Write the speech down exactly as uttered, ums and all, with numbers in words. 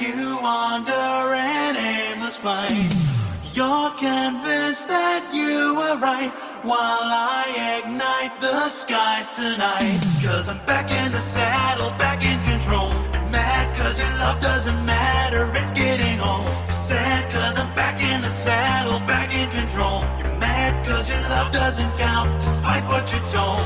you wander in aimless flight. You're convinced that you were right, while I ignite the skies tonight. Cause I'm back in the saddle, back in control. You're mad cause your love doesn't matter, it's getting old. You're sad cause I'm back in the saddle, back in control. You're mad cause your love doesn't count, despite what you're told.